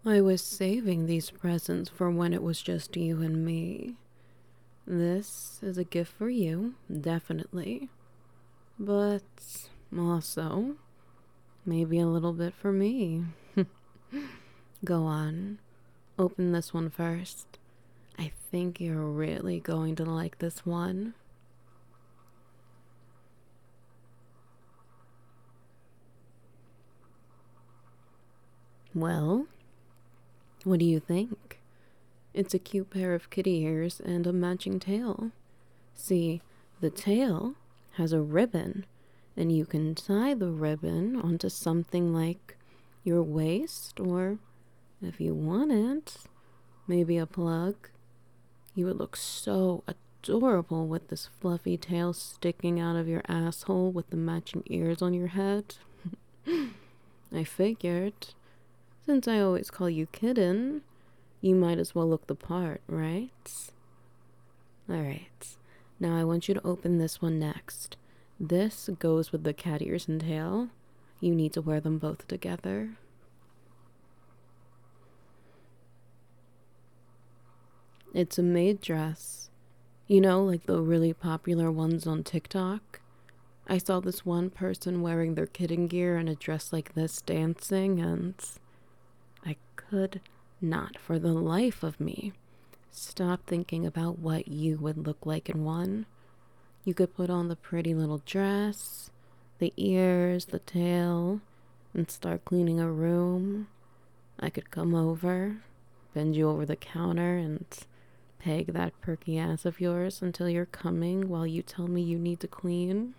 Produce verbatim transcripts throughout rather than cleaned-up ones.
I was saving these presents for when it was just you and me. This is a gift for you, definitely. But also, maybe a little bit for me. Go on, open this one first. I think you're really going to like this one. Well, what do you think? It's a cute pair of kitty ears and a matching tail. See, the tail has a ribbon, and you can tie the ribbon onto something like your waist, or if you want it, maybe a plug. You would look so adorable with this fluffy tail sticking out of your asshole with the matching ears on your head. I figured, since I always call you Kitten, you might as well look the part, right? Alright, now I want you to open this one next. This goes with the cat ears and tail. You need to wear them both together. It's a maid dress. You know, like the really popular ones on TikTok? I saw this one person wearing their kitten gear and a dress like this dancing, and I could not for the life of me stop thinking about what you would look like in one. You could put on the pretty little dress, the ears, the tail, and start cleaning a room. I could come over, bend you over the counter, and peg that perky ass of yours until you're coming while you tell me you need to clean.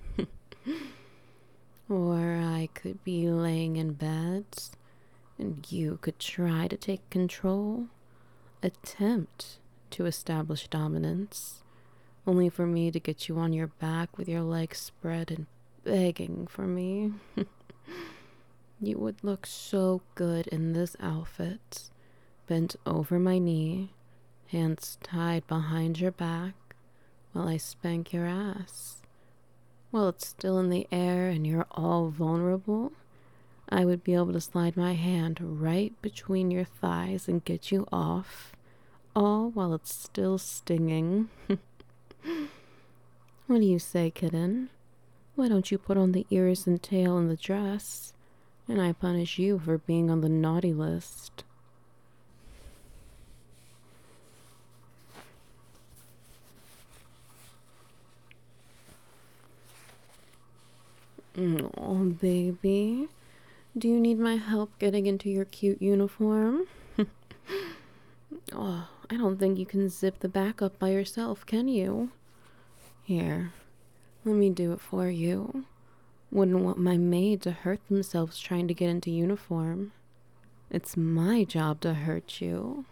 Or I could be laying in bed and you could try to take control, attempt to establish dominance, only for me to get you on your back with your legs spread and begging for me. You would look so good in this outfit, bent over my knee, hands tied behind your back, while I spank your ass. While it's still in the air and you're all vulnerable, I would be able to slide my hand right between your thighs and get you off, all while it's still stinging. What do you say, kitten? Why don't you put on the ears and tail and the dress, and I punish you for being on the naughty list? Oh, baby. Do you need my help getting into your cute uniform? Oh, I don't think you can zip the back up by yourself, can you? Here, let me do it for you. Wouldn't want my maid to hurt themselves trying to get into uniform. It's my job to hurt you.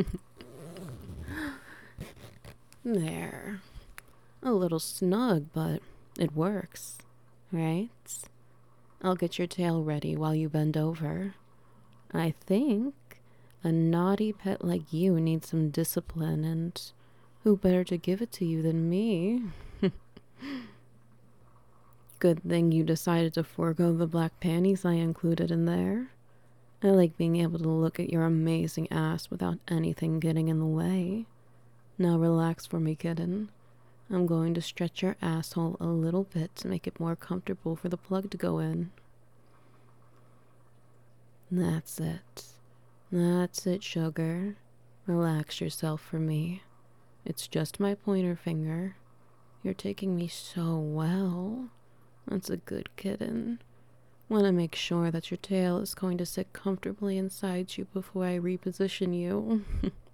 There. A little snug, but it works, right? I'll get your tail ready while you bend over. I think a naughty pet like you needs some discipline, and who better to give it to you than me? Good thing you decided to forego the black panties I included in there. I like being able to look at your amazing ass without anything getting in the way. Now relax for me, kitten. I'm going to stretch your asshole a little bit to make it more comfortable for the plug to go in. That's it. That's it, sugar. Relax yourself for me. It's just my pointer finger. You're taking me so well. That's a good kitten. Want to make sure that your tail is going to sit comfortably inside you before I reposition you.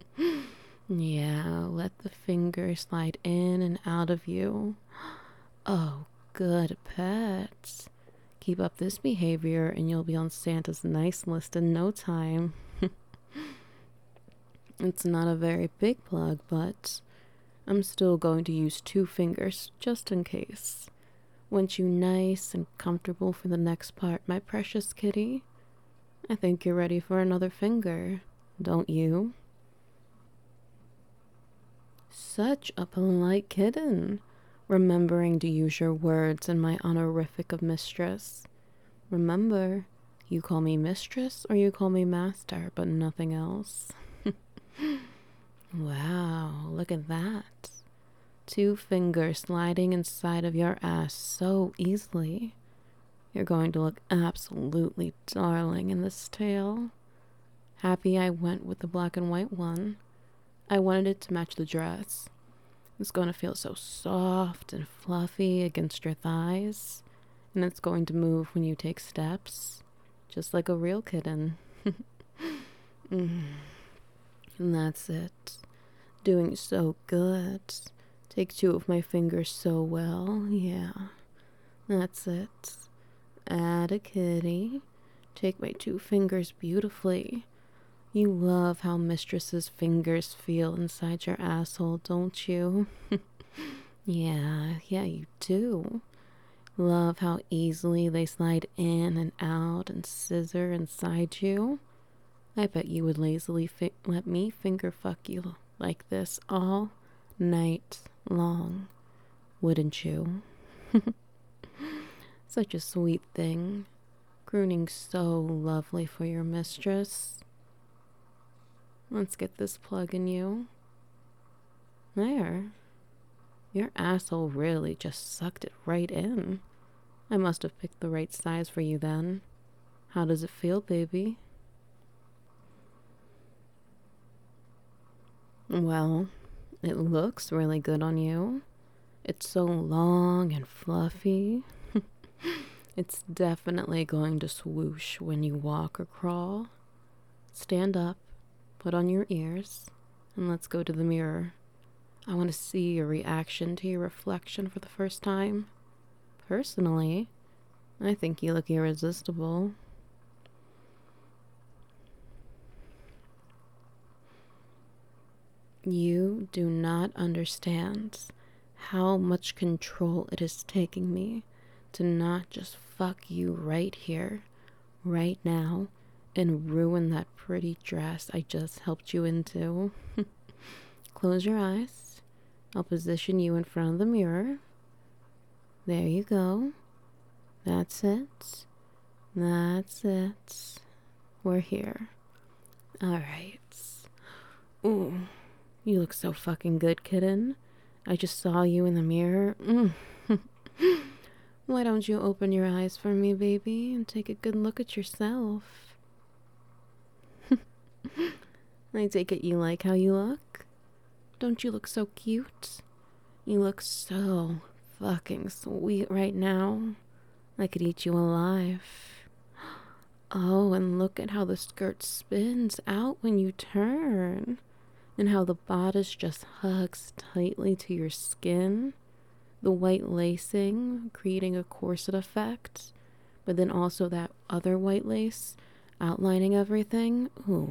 Yeah, let the finger slide in and out of you. Oh, good pet. Keep up this behavior and you'll be on Santa's nice list in no time. It's not a very big plug, but I'm still going to use two fingers just in case. Want you nice and comfortable for the next part, my precious kitty? I think you're ready for another finger, don't you? Such a polite kitten, remembering to use your words in my honorific of mistress. Remember, You call me mistress or you call me master, but nothing else. Wow, look at that. Two fingers sliding inside of your ass so easily. You're going to look absolutely darling in this tail. Happy I went with the black and white one. I wanted it to match the dress. It's going to feel so soft and fluffy against your thighs. And it's going to move when you take steps. Just like a real kitten. mm. And that's it. Doing so good. Take two of my fingers so well. Yeah. That's it. Add a kitty. Take my two fingers beautifully. You love how mistress's fingers feel inside your asshole, don't you? yeah, yeah, you do. Love how easily they slide in and out and scissor inside you. I bet you would lazily fi- let me finger fuck you like this all night long, wouldn't you? Such a sweet thing. Crooning so lovely for your mistress. Let's get this plug in you. There. Your asshole really just sucked it right in. I must have picked the right size for you then. How does it feel, baby? Well, it looks really good on you. It's so long and fluffy. It's definitely going to swoosh when you walk or crawl. Stand up, put on your ears, and let's go to the mirror. I want to see your reaction to your reflection for the first time. Personally, I think you look irresistible. You do not understand how much control it is taking me to not just fuck you right here, right now, and ruin that pretty dress I just helped you into. Close your eyes. I'll position you in front of the mirror. There you go. That's it. That's it. We're here. Alright. Ooh, you look so fucking good, kitten. I just saw you in the mirror. Mm. Why don't you open your eyes for me, baby, and take a good look at yourself? I take it you like how you look? Don't you look so cute? You look so fucking sweet right now. I could eat you alive. Oh, and look at how the skirt spins out when you turn. And how the bodice just hugs tightly to your skin. The white lacing creating a corset effect. But then also that other white lace outlining everything. Ooh.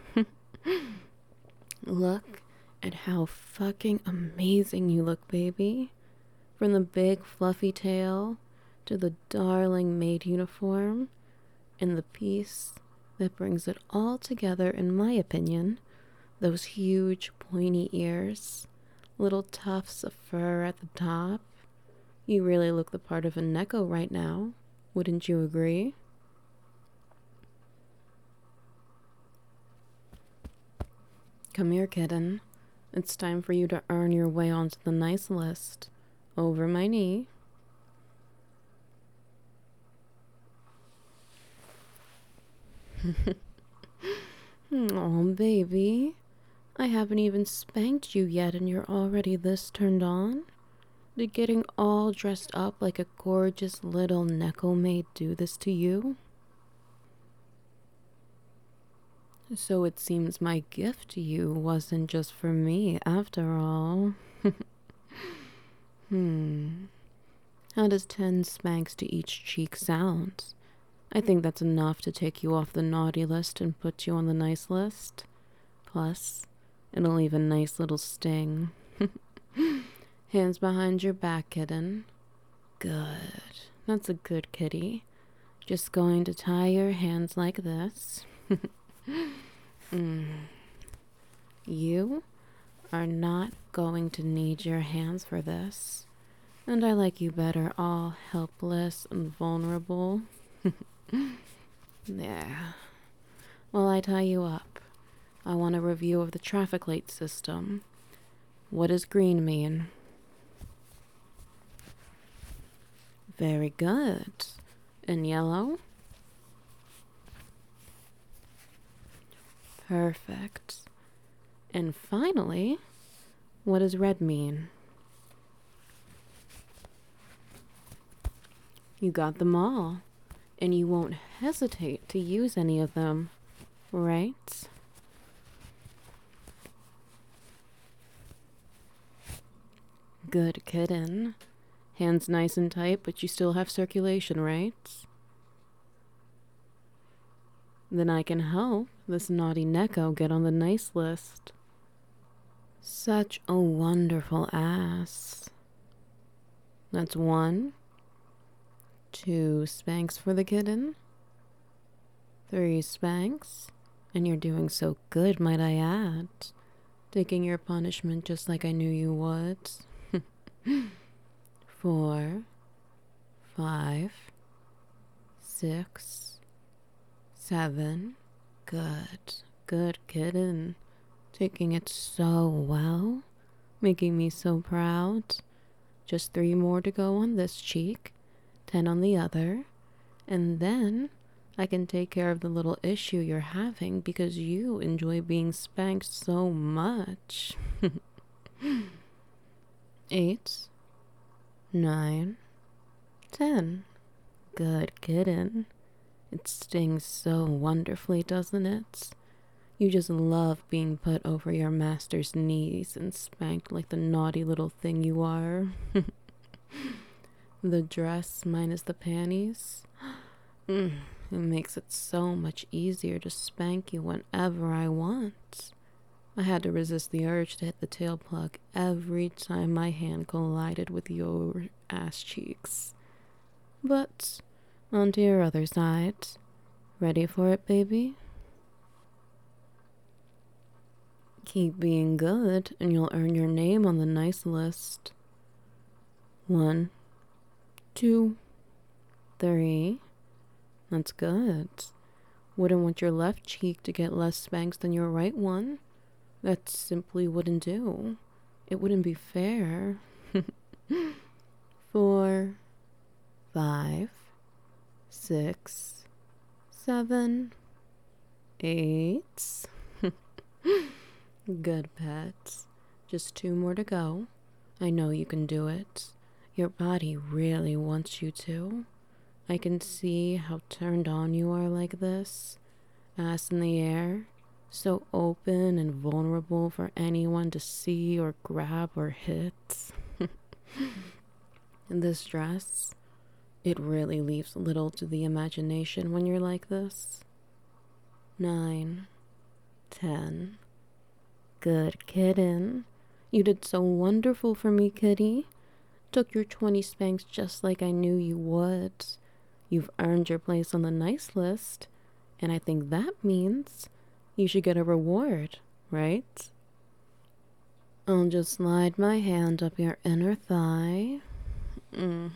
Look at how fucking amazing you look, baby. From the big fluffy tail to the darling maid uniform and the piece that brings it all together, in my opinion, those huge pointy ears, little tufts of fur at the top. You really look the part of a Neko right now, wouldn't you agree? Come here, kitten. It's time for you to earn your way onto the nice list. Over my knee. Oh, baby. I haven't even spanked you yet and you're already this turned on? Did getting all dressed up like a gorgeous little Neko maid do this to you? So it seems my gift to you wasn't just for me after all. hmm. How does ten spanks to each cheek sound? I think that's enough to take you off the naughty list and put you on the nice list. Plus, it'll leave a nice little sting. Hands behind your back, kitten. Good. That's a good kitty. Just going to tie your hands like this. mm. You are not going to need your hands for this. And I like you better all helpless and vulnerable. There. While I tie you up, I want a review of the traffic light system. What does green mean? Very good. And yellow? Perfect. And finally, what does red mean? You got them all, and you won't hesitate to use any of them, right? Good kitten. Hands nice and tight, but you still have circulation, right? Then I can help this naughty Neko get on the nice list. Such a wonderful ass. That's one. Two spanks for the kitten. Three spanks. And you're doing so good, might I add. Taking your punishment just like I knew you would. Four. Five. Six. Seven. Good. Good kitten. Taking it so well. Making me so proud. Just three more to go on this cheek. Ten on the other. And then I can take care of the little issue you're having because you enjoy being spanked so much. Eight. Nine. Ten. Good kitten. It stings so wonderfully, doesn't it? You just love being put over your master's knees and spanked like the naughty little thing you are. The dress minus the panties. Mm, it makes it so much easier to spank you whenever I want. I had to resist the urge to hit the tail plug every time my hand collided with your ass cheeks. But onto your other side. Ready for it, baby? Keep being good, and you'll earn your name on the nice list. One, two, three. That's good. Wouldn't want your left cheek to get less spanks than your right one. That simply wouldn't do. It wouldn't be fair. Four, five, six, seven, eight. Good pets. Just two more to go. I know you can do it. Your body really wants you to. I can see how turned on you are like this. Ass in the air. So open and vulnerable for anyone to see or grab or hit. In this dress, it really leaves little to the imagination when you're like this. Nine. Ten. Good kitten. You did so wonderful for me, kitty. Took your twenty spanks just like I knew you would. You've earned your place on the nice list, and I think that means you should get a reward, right? I'll just slide my hand up your inner thigh mm.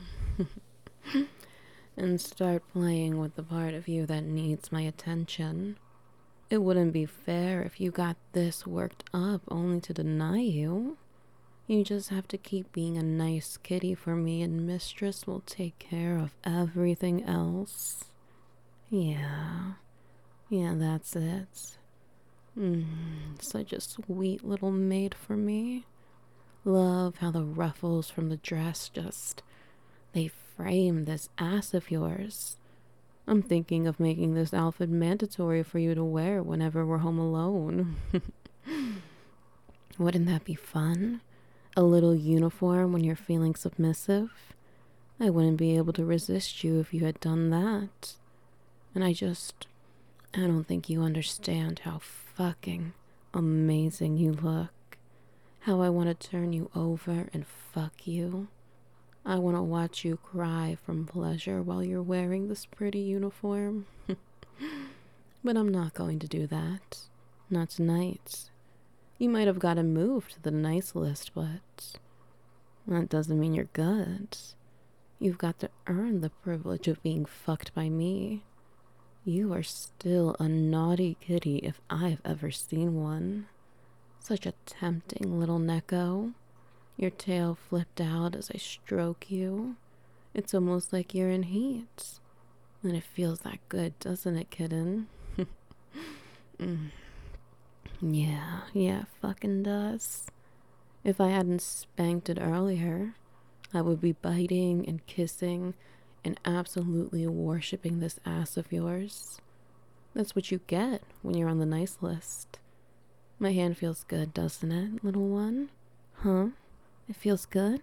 and start playing with the part of you that needs my attention. It wouldn't be fair if you got this worked up only to deny you. You just have to keep being a nice kitty for me and Mistress will take care of everything else. Yeah. Yeah, that's it. Mm, such a sweet little maid for me. Love how the ruffles from the dress just, they frame this ass of yours. I'm thinking of making this outfit mandatory for you to wear whenever we're home alone. Wouldn't that be fun? A little uniform when you're feeling submissive? I wouldn't be able to resist you if you had done that. And I just, I don't think you understand how fucking amazing you look. How I want to turn you over and fuck you. I want to watch you cry from pleasure while you're wearing this pretty uniform. But I'm not going to do that. Not tonight. You might have gotten moved to the nice list, but that doesn't mean you're good. You've got to earn the privilege of being fucked by me. You are still a naughty kitty if I've ever seen one. Such a tempting little Neko. Your tail flipped out as I stroke you. It's almost like you're in heat. And it feels that good, doesn't it, kitten? mm. Yeah, yeah, it fucking does. If I hadn't spanked it earlier, I would be biting and kissing and absolutely worshipping this ass of yours. That's what you get when you're on the nice list. My hand feels good, doesn't it, little one? Huh? It feels good?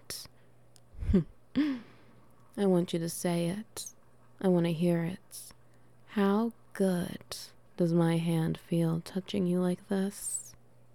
I want you to say it. I want to hear it. How good does my hand feel touching you like this?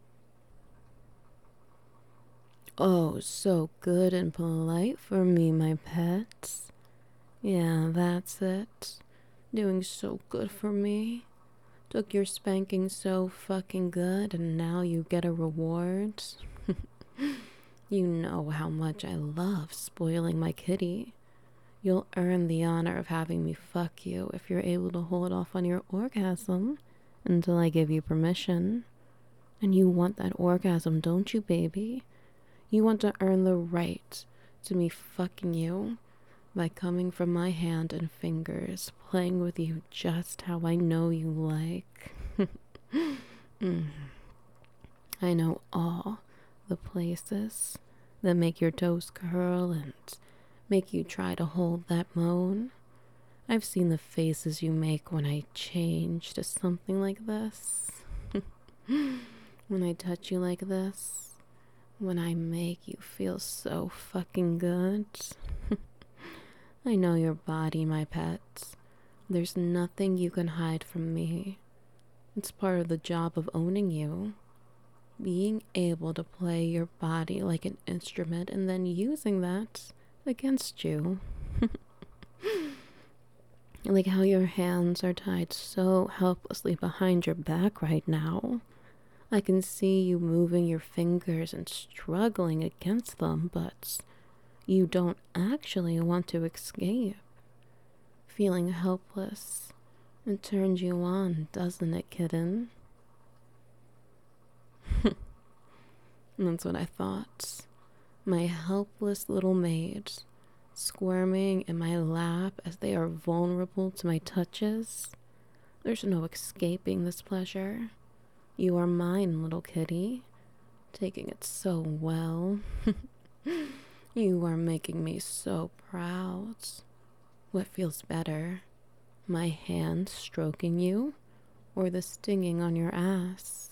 Oh, so good and polite for me, my pets. Yeah, that's it. Doing so good for me. Took your spanking so fucking good and now you get a reward. You know how much I love spoiling my kitty. You'll earn the honor of having me fuck you if you're able to hold off on your orgasm until I give you permission. And you want that orgasm, don't you, baby? You want to earn the right to me fucking you by coming from my hand and fingers, playing with you just how I know you like. mm. I know all the places that make your toes curl and make you try to hold that moan. I've seen the faces you make when I change to something like this. When I touch you like this. When I make you feel so fucking good. I know your body, my pet. There's nothing you can hide from me. It's part of the job of owning you. Being able to play your body like an instrument and then using that against you. Like how your hands are tied so helplessly behind your back right now. I can see you moving your fingers and struggling against them, but you don't actually want to escape. Feeling helpless. It turns you on, doesn't it, kitten? That's what I thought. My helpless little maid, squirming in my lap as they are vulnerable to my touches. There's no escaping this pleasure. You are mine, little kitty, taking it so well. You are making me so proud. What feels better, my hand stroking you or the stinging on your ass?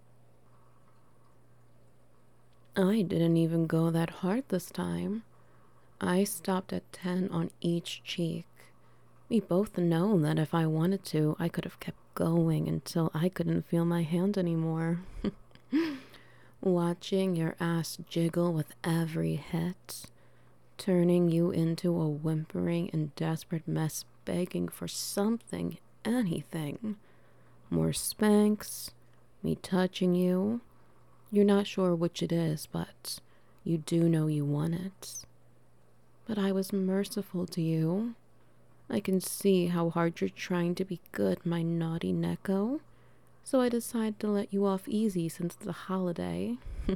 I didn't even go that hard this time. I stopped at ten on each cheek. We both know that if I wanted to, I could have kept going until I couldn't feel my hand anymore. Watching your ass jiggle with every hit, turning you into a whimpering and desperate mess begging for something, anything. More spanks, me touching you. You're not sure which it is, but you do know you want it. But I was merciful to you. I can see how hard you're trying to be good, my naughty Neko. So I decided to let you off easy since it's a holiday.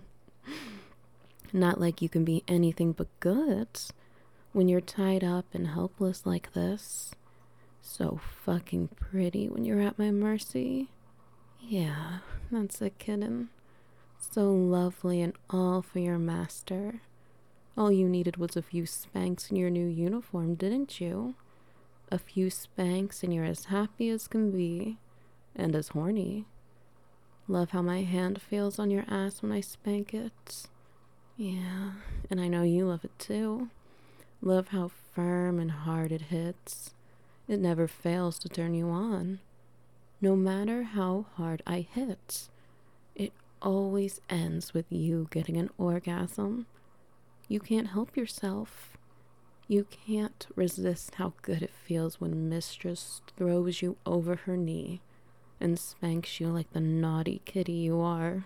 Not like you can be anything but good when you're tied up and helpless like this. So fucking pretty when you're at my mercy. Yeah, that's a kitten. So lovely and all for your master. All you needed was a few spanks in your new uniform, didn't you? A few spanks and you're as happy as can be. And as horny. Love how my hand feels on your ass when I spank it. Yeah, and I know you love it too. Love how firm and hard it hits. It never fails to turn you on. No matter how hard I hit, it always ends with you getting an orgasm. You can't help yourself. You can't resist how good it feels when mistress throws you over her knee and spanks you like the naughty kitty you are.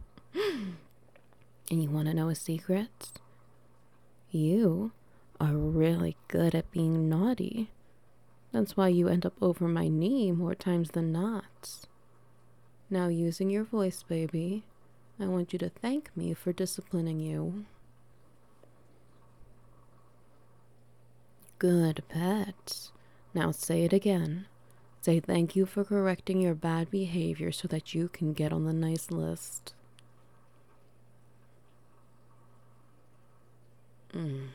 And you want to know a secret? You are really good at being naughty. That's why you end up over my knee more times than not. Now, using your voice, baby, I want you to thank me for disciplining you. Good pet. Now say it again. Say thank you for correcting your bad behavior so that you can get on the nice list. Mm.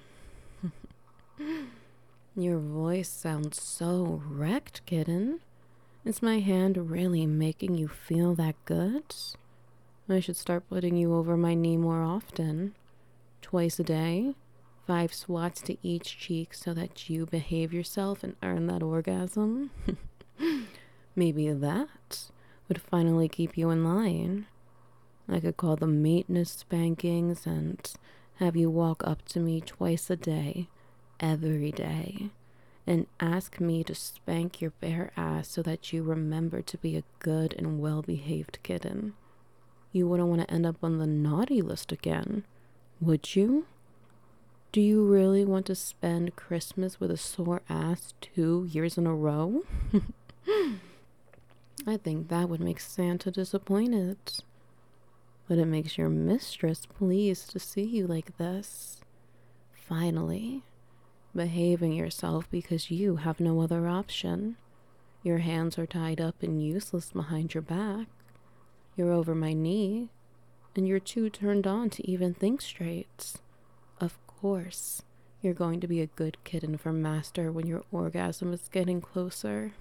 Your voice sounds so wrecked, kitten. Is my hand really making you feel that good? I should start putting you over my knee more often. Twice a day. Five swats to each cheek so that you behave yourself and earn that orgasm. Maybe that would finally keep you in line. I could call them maintenance spankings and have you walk up to me twice a day, every day, and ask me to spank your bare ass so that you remember to be a good and well-behaved kitten. You wouldn't want to end up on the naughty list again, would you? Do you really want to spend Christmas with a sore ass two years in a row? I think that would make Santa disappointed. But it makes your mistress pleased to see you like this. Finally, behaving yourself because you have no other option. Your hands are tied up and useless behind your back. You're over my knee, and you're too turned on to even think straight. Of course, you're going to be a good kitten for master when your orgasm is getting closer.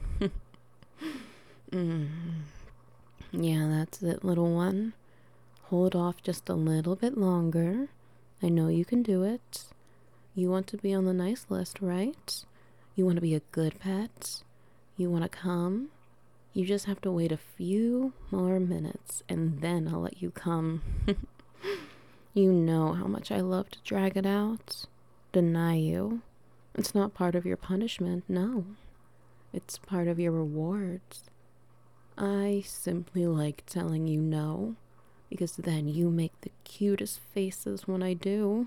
mm. Yeah, that's it, little one. Hold off just a little bit longer. I know you can do it. You want to be on the nice list, right? You want to be a good pet? You want to come? You just have to wait a few more minutes and then I'll let you come. You know how much I love to drag it out. Deny you. It's not part of your punishment, no. It's part of your rewards. I simply like telling you no, because then you make the cutest faces when I do.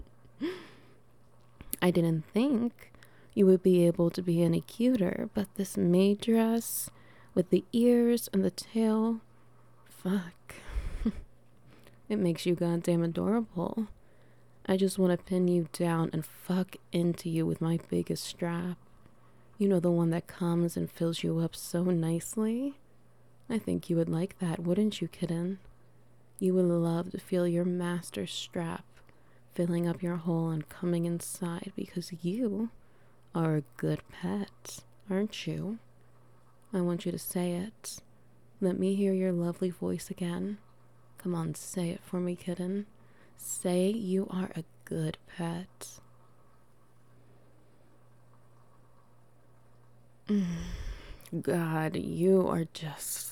I didn't think you would be able to be any cuter, but this maid dress with the ears and the tail, fuck. It makes you goddamn adorable. I just want to pin you down and fuck into you with my biggest strap. You know, the one that comes and fills you up so nicely? I think you would like that, wouldn't you, kitten? You would love to feel your master's strap filling up your hole and coming inside because you are a good pet, aren't you? I want you to say it. Let me hear your lovely voice again. Come on, say it for me, kitten. Say you are a good pet. God, you are just...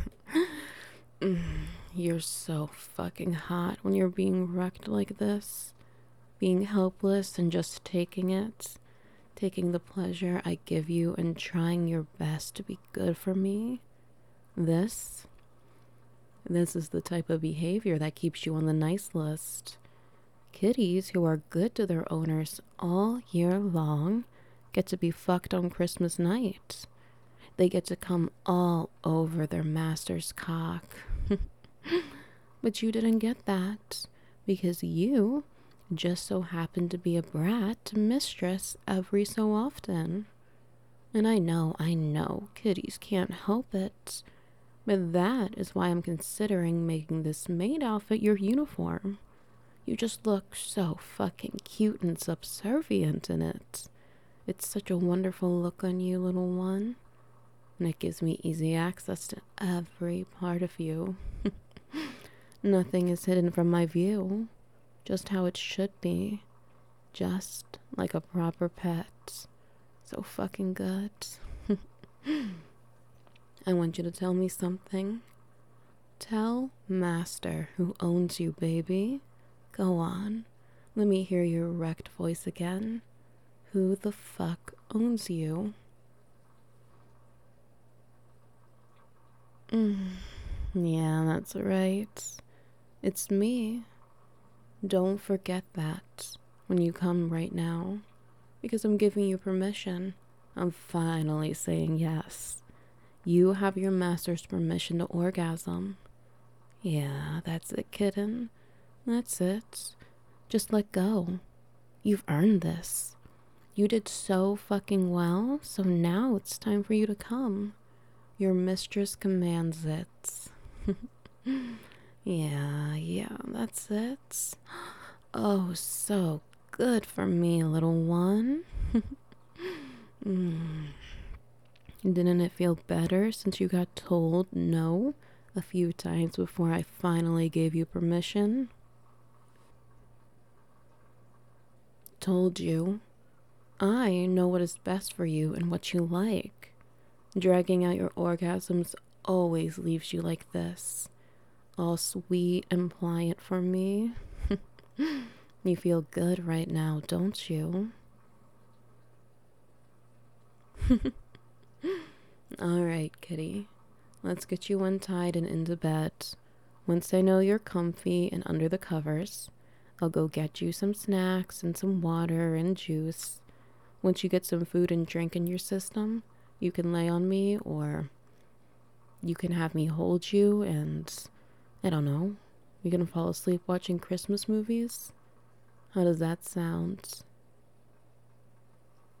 You're so fucking hot when you're being wrecked like this. Being helpless and just taking it. Taking the pleasure I give you and trying your best to be good for me. This... This is the type of behavior that keeps you on the nice list. Kitties who are good to their owners all year long get to be fucked on Christmas night. They get to come all over their master's cock. But you didn't get that because you just so happened to be a brat to mistress every so often. And I know, I know, kitties can't help it. But that is why I'm considering making this maid outfit your uniform. You just look so fucking cute and subservient in it. It's such a wonderful look on you, little one. And it gives me easy access to every part of you. Nothing is hidden from my view. Just how it should be. Just like a proper pet. So fucking good. I want you to tell me something. Tell Master who owns you, baby. Go on. Let me hear your wrecked voice again. Who the fuck owns you? Mm. Yeah, that's right. It's me. Don't forget that when you come right now, because I'm giving you permission I'm finally saying yes. You have your master's permission to orgasm. Yeah, that's it, kitten. That's it. Just let go. You've earned this. You did so fucking well, so now it's time for you to come. Your mistress commands it. Yeah, yeah, that's it. Oh, so good for me, little one. mm. Didn't it feel better since you got told no a few times before I finally gave you permission? Told you. I know what is best for you and what you like. Dragging out your orgasms always leaves you like this, all sweet and pliant for me. You feel good right now, don't you? All right, kitty. Let's get you untied and into bed. Once I know you're comfy and under the covers, I'll go get you some snacks and some water and juice. Once you get some food and drink in your system, you can lay on me, or you can have me hold you and, I don't know, you can fall asleep watching Christmas movies. How does that sound?